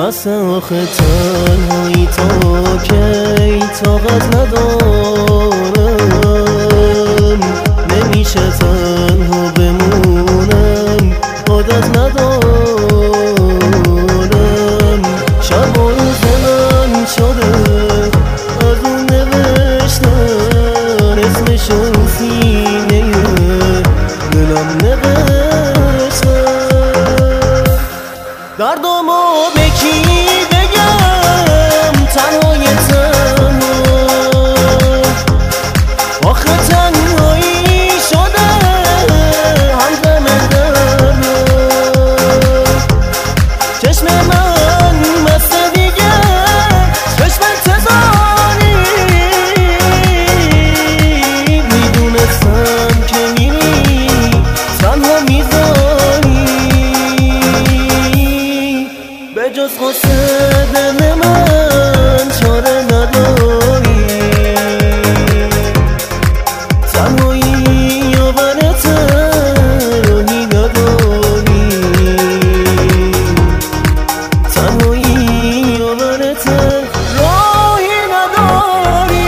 بس آخه تنهایی تا کی طاقت ندارم، نمیشه تنها بمونم عادت ندارم. شب و روز من شده از اون نوشتن اسمشو سینه دلم نوشتن. دردمو به کی بگم تنهای تنها، آخه تنهایی شده همدم دردم. چشم من مست دیگه چشم انتظاری، میدونستم که میری تنها میذاری. به جز غصه دل من چاره نداری، تنهایی آورته راهی نداری، تنهایی آورته راهی نداری.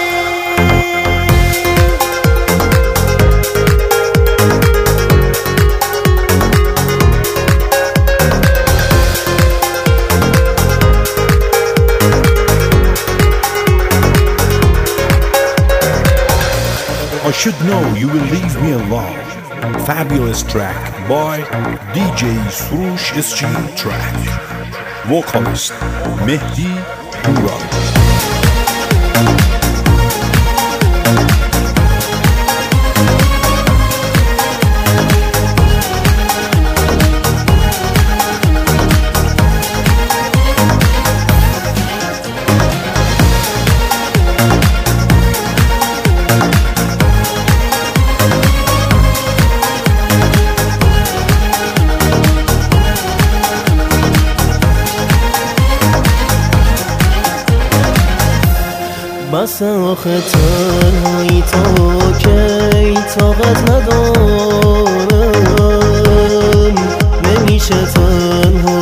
I should know you will leave me alone. Fabulous track by DJ Surush SG Track. Vocalist Mehdi Hurad. بس آخه تنهایی تا کی طاقت ندارم، نمیشه تنها